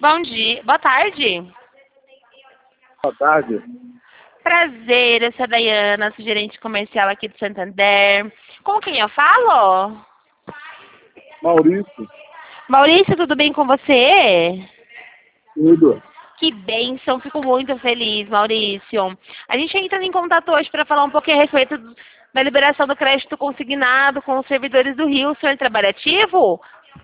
Bom dia. Boa tarde. Boa tarde. Prazer, eu sou a Dayana, sou gerente comercial aqui do Santander. Com quem eu falo? Maurício. Maurício, tudo bem com você? Tudo. Que bênção, fico muito feliz, Maurício. A gente entra em contato hoje para falar um pouquinho a respeito da liberação do crédito consignado com os servidores do Rio. O senhor trabalha ativo?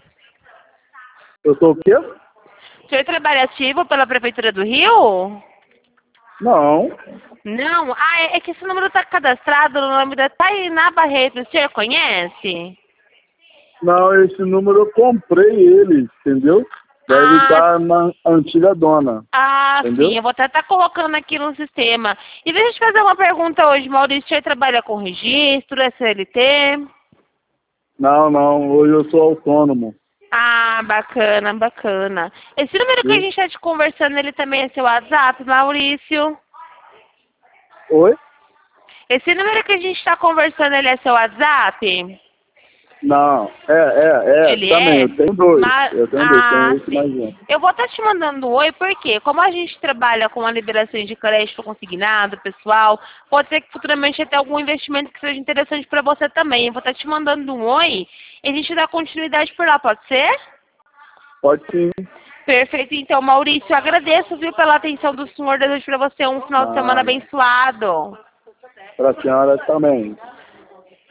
Eu sou o quê? O senhor trabalha ativo pela Prefeitura do Rio? Não. Não? Ah, é que esse número está cadastrado no nome da Tainá Barreto. O senhor conhece? Não, esse número eu comprei ele, entendeu? Deve estar na antiga dona. Entendeu? Sim, eu vou até estar colocando aqui no sistema. E deixa eu te fazer uma pergunta hoje, Maurício. O senhor trabalha com registro, SLT? Não. Hoje eu sou autônomo. Ah, bacana, bacana. Esse número que a gente está te conversando, ele também é seu WhatsApp, Maurício? Oi? Esse número que a gente está conversando, ele é seu WhatsApp? Não. Ele Também. é? Eu tenho dois. Mas, Tenho esse mais sim. um. Eu vou estar te mandando um oi, porque como a gente trabalha com a liberação de crédito consignado, pessoal, pode ser que futuramente tenha algum investimento que seja interessante para você também. Eu vou estar te mandando um oi e a gente dá continuidade por lá, pode ser? Pode sim. Perfeito, então, Maurício, eu agradeço, viu, pela atenção do senhor. Desejo para você um final de semana abençoado. Para a senhora também.